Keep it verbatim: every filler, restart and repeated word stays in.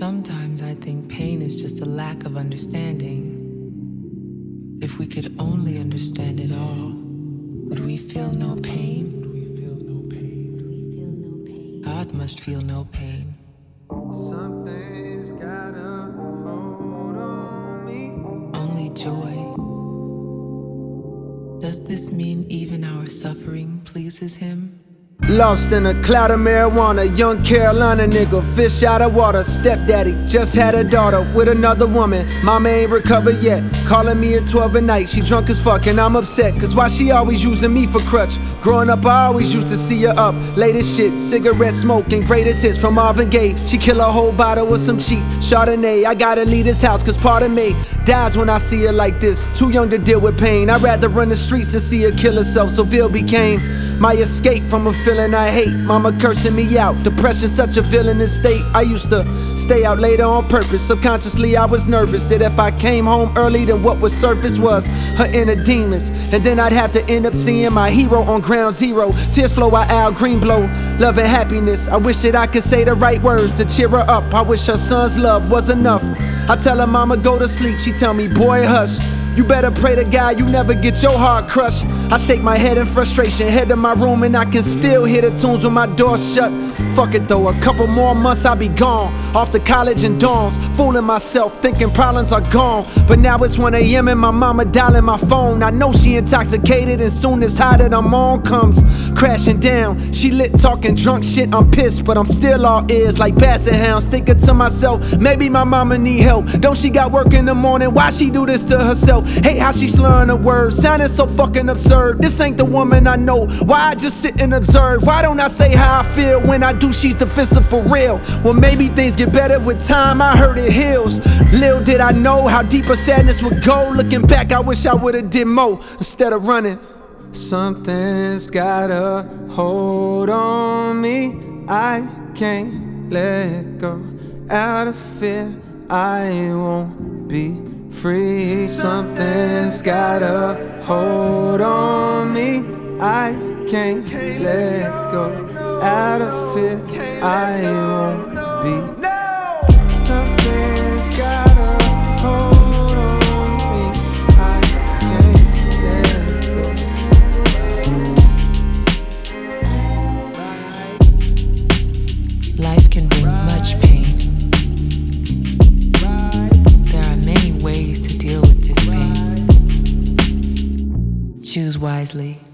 Sometimes I think pain is just a lack of understanding. If we could only understand it all, would we feel no pain? Would we feel no pain? Would we feel no pain? God must feel no pain. Something's got a hold on me. Only joy. Does this mean even our suffering pleases him? Lost in a cloud of marijuana, young Carolina nigga, fish out of water. Stepdaddy just had a daughter with another woman. Mama ain't recovered yet, calling me at twelve at night. She drunk as fuck and I'm upset, cause why she always using me for crutch? Growing up I always used to see her up, late as shit, cigarette smoking, greatest hits from Marvin Gaye. She kill a whole bottle with some cheap Chardonnay. I gotta leave this house cause part of me dies when I see her like this. Too young to deal with pain, I'd rather run the streets than see her kill herself. So Ville became my escape from a feeling I hate. Mama cursing me out, depression such a villainous state. I used to stay out later on purpose. Subconsciously I was nervous that if I came home early, then what was surface was her inner demons. And then I'd have to end up seeing my hero on ground zero. Tears flow out Al Green blow, love and happiness. I wish that I could say the right words to cheer her up. I wish her son's love was enough. I tell her mama go to sleep, she tell me boy hush. You better pray to God you never get your heart crushed. I shake my head in frustration, head to my room and I can still hear the tunes when my door shut. Fuck it though, a couple more months I'll be gone. Off to college and dorms, fooling myself, thinking problems are gone. But now it's one A M and my mama dialing my phone. I know she intoxicated and soon as high that I'm on comes crashing down. She lit talking drunk shit, I'm pissed, but I'm still all ears like basset hounds. Thinking to myself, maybe my mama need help. Don't she got work in the morning, why she do this to herself? Hate how she slurring her words, sounding so fucking absurd. This ain't the woman I know, why I just sit and observe? Why don't I say how I feel when I do, she's defensive for real? Well maybe things get better with time, I heard it heals. Little did I know how deep a sadness would go. Looking back I wish I would've did more instead of running. Something's got a hold on me, I can't let go. Out of fear I won't be free. Something's got a hold on me, I can't let go. Out of fear I won't be. Something's got a hold on me, I can't let go. Life can bring much pain. There are many ways to deal with this pain. Choose wisely.